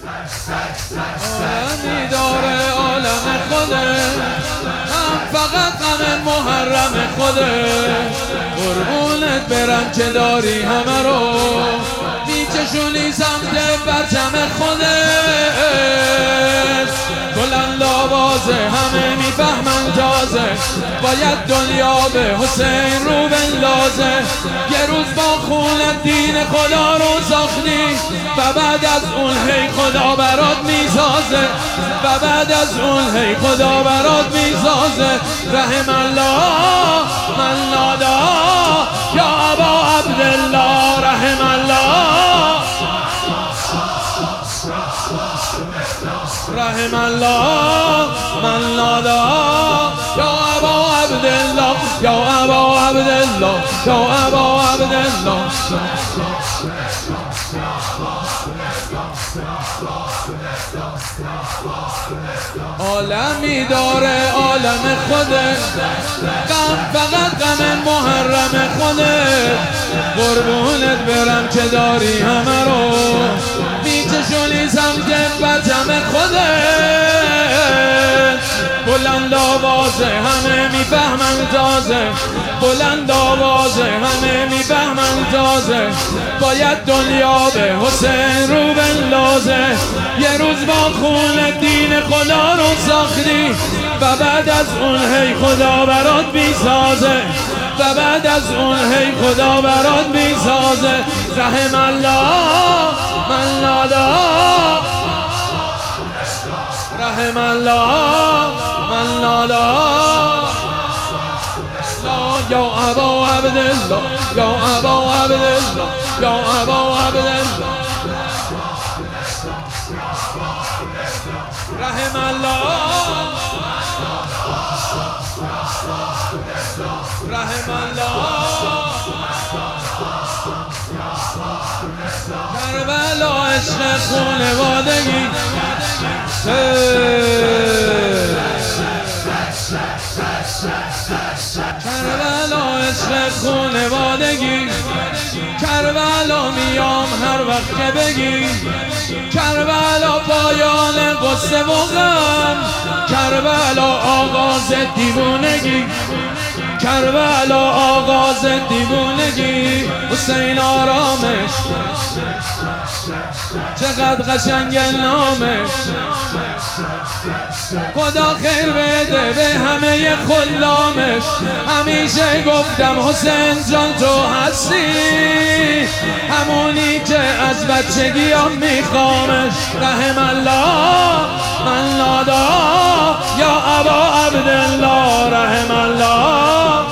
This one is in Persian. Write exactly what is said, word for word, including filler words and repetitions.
عالمی داره عالم خوده، هم فقط غم محرم خوده. قربونت برم که داری همه رو، میچشونی سمت برچم خودت. بلند آوازه همه میفهمن تازه، باید دنیا به حسین رو بندازه. یه روز با خونت دین خدا رو ساختی و بعد از اون هی خدا برات میسازه، و بعد از اون هی خدا برات میسازه. رحم الله من نادا یا ابا عبدالله، رحم الله رحم الله من نادا یا ابا عبدالله، یا ابا عبدالله، یا ابا عبدالله. عالمی داره عالم خوده، غم فقط غم محرم خوده. قربونت برم که داری همه رو، میچشونی سمت برچم خودت. بلند آوازه همه میفهمن تازه، بلند آوازه همه میفهمن تازه. باید دنیا به حسین رو بندازه. یه روز با خون دین خدا رو ساختی و بعد از اون هی خدا برات میسازه، و بعد از اون هی خدا برات میسازه. رحم الله من نادا، رحم الله من نادا یا ابا عبدالله، یا ابا عبدالله، یا ابا عبدالله. رحم الله رحم الله کربلا عشق خونوادگی. کربلا عشق خونوادگی، کربلا میام هر وقت که بگی. کربلا پایان قصه و غم، کربلا آغاز دیوونگی، کربلا آغاز دیوونگی. حسین آرامش چقدر قشنگ نامش، خدا خیر بده به همه خلامش. همیشه گفتم حسین جان تو هستی، همونی که از بچگی هم میخوامش. رحم الله من نادا یا ابا عبدالله، رحم الله